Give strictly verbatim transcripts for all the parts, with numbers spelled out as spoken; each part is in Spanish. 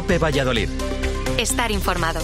COPE Valladolid. Estar informado.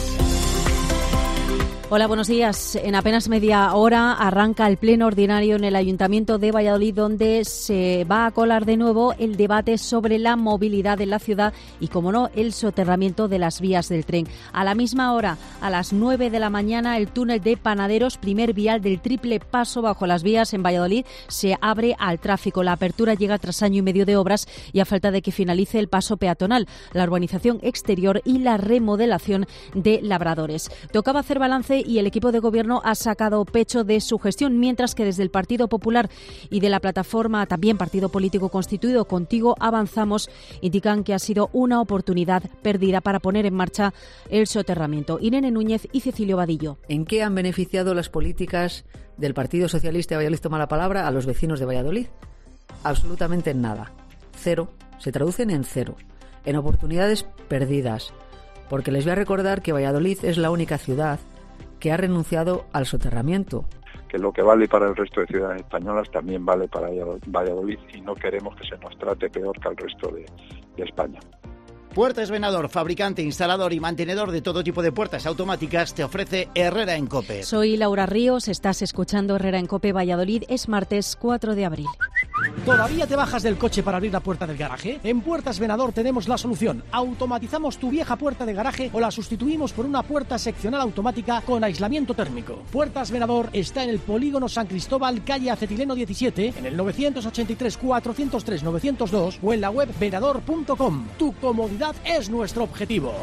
Hola, buenos días. En apenas media hora arranca el pleno ordinario en el Ayuntamiento de Valladolid, donde se va a colar de nuevo el debate sobre la movilidad en la ciudad y, como no, el soterramiento de las vías del tren. A la misma hora, a las nueve de la mañana, el túnel de Panaderos, primer vial del triple paso bajo las vías en Valladolid, se abre al tráfico. La apertura llega tras año y medio de obras y a falta de que finalice el paso peatonal, la urbanización exterior y la remodelación de Labradores. Tocaba hacer balance y el equipo de gobierno ha sacado pecho de su gestión, mientras que desde el Partido Popular y de la plataforma, también partido político constituido Contigo Avanzamos, indican que ha sido una oportunidad perdida para poner en marcha el soterramiento. Irene Núñez y Cecilio Vadillo. ¿En qué han beneficiado las políticas del Partido Socialista de Valladolid, toma la palabra, a los vecinos de Valladolid? Absolutamente en nada. Cero. Se traducen en cero. En oportunidades perdidas. Porque les voy a recordar que Valladolid es la única ciudad que ha renunciado al soterramiento. Que lo que vale para el resto de ciudades españolas también vale para Valladolid y no queremos que se nos trate peor que al resto de, de España. Puertas Venador, fabricante, instalador y mantenedor de todo tipo de puertas automáticas, te ofrece Herrera en COPE. Soy Laura Ríos, estás escuchando Herrera en COPE Valladolid. Es martes cuatro de abril. ¿Todavía te bajas del coche para abrir la puerta del garaje? En Puertas Venador tenemos la solución. Automatizamos tu vieja puerta de garaje o la sustituimos por una puerta seccional automática con aislamiento térmico. Puertas Venador está en el Polígono San Cristóbal, calle Acetileno diecisiete, en el novecientos ochenta y tres, cuatrocientos tres, novecientos dos o en la web venador punto com. Tu comodidad es nuestro objetivo.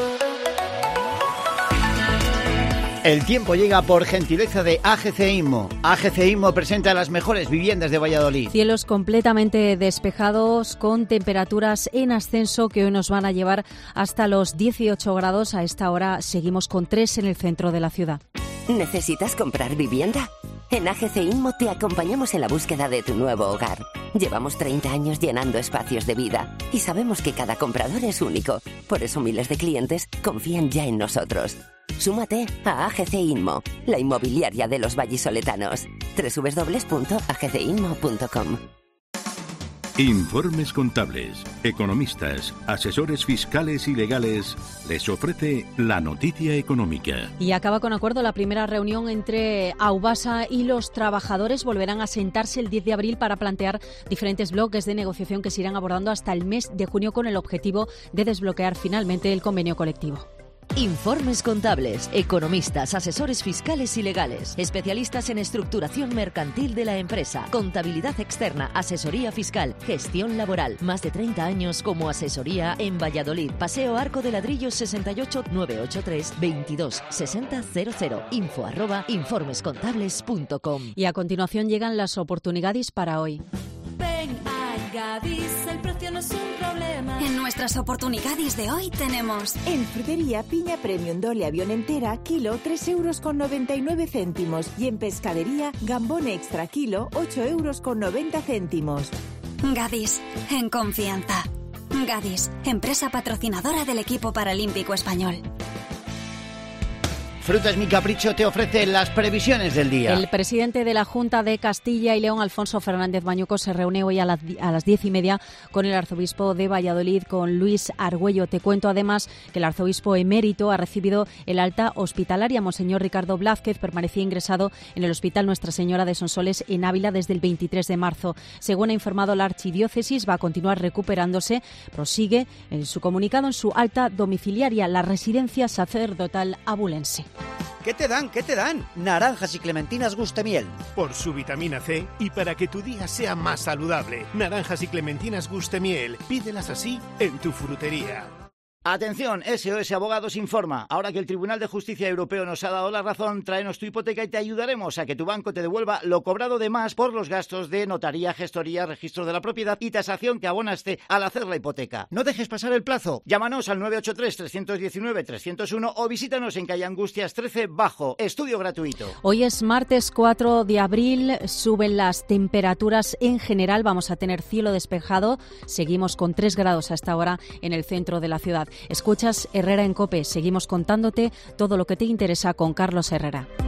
El tiempo llega por gentileza de A G C Inmo. A G C Inmo presenta las mejores viviendas de Valladolid. Cielos completamente despejados con temperaturas en ascenso que hoy nos van a llevar hasta los dieciocho grados. A esta hora seguimos con tres en el centro de la ciudad. ¿Necesitas comprar vivienda? En A G C Inmo te acompañamos en la búsqueda de tu nuevo hogar. Llevamos treinta años llenando espacios de vida y sabemos que cada comprador es único. Por eso miles de clientes confían ya en nosotros. Súmate a A G C Inmo, la inmobiliaria de los vallisoletanos. doble u doble u doble u punto a g c inmo punto com. Informes Contables, economistas, asesores fiscales y legales les ofrece la noticia económica. Y acaba con acuerdo la primera reunión entre Aubasa y los trabajadores. Volverán a sentarse el diez de abril para plantear diferentes bloques de negociación que se irán abordando hasta el mes de junio con el objetivo de desbloquear finalmente el convenio colectivo. Informes Contables, economistas, asesores fiscales y legales, especialistas en estructuración mercantil de la empresa, contabilidad externa, asesoría fiscal, gestión laboral. Más de treinta años como asesoría en Valladolid. Paseo Arco de Ladrillos sesenta y ocho, nueve ocho tres, veintidós sesenta cero cero. Info arroba informescontables punto com. Y a continuación llegan las oportunidades para hoy. Ven a Gadis, el precio no es un problema. En nuestras oportunidades de hoy tenemos en frutería piña premium doble avión entera, kilo tres euros con noventa y nueve céntimos y en pescadería gambón extra kilo ocho euros con noventa céntimos. Gadis, en confianza. Gadis, empresa patrocinadora del equipo paralímpico español. Frutas Mi Capricho te ofrece las previsiones del día. El presidente de la Junta de Castilla y León, Alfonso Fernández Mañuco, se reúne hoy a las, a las diez y media con el arzobispo de Valladolid, con Luis Argüello. Te cuento además que el arzobispo emérito ha recibido el alta hospitalaria. Monseñor Ricardo Blázquez permanecía ingresado en el Hospital Nuestra Señora de Sonsoles en Ávila desde el veintitrés de marzo. Según ha informado la archidiócesis, va a continuar recuperándose. Prosigue en su comunicado en su alta domiciliaria, la residencia sacerdotal abulense. ¿Qué te dan? ¿Qué te dan? Naranjas y clementinas Gustemiel. Por su vitamina C y para que tu día sea más saludable. Naranjas y clementinas Gustemiel. Pídelas así en tu frutería. Atención, S O S Abogados informa. Ahora que el Tribunal de Justicia Europeo nos ha dado la razón, tráenos tu hipoteca y te ayudaremos a que tu banco te devuelva lo cobrado de más por los gastos de notaría, gestoría, registro de la propiedad y tasación que abonaste al hacer la hipoteca. No dejes pasar el plazo. Llámanos al nueve ocho tres, tres uno nueve, tres cero uno o visítanos en calle Angustias trece Bajo. Estudio gratuito. Hoy es martes cuatro de abril. Suben las temperaturas en general. Vamos a tener cielo despejado. Seguimos con tres grados hasta ahora en el centro de la ciudad. Escuchas Herrera en COPE. Seguimos contándote todo lo que te interesa con Carlos Herrera.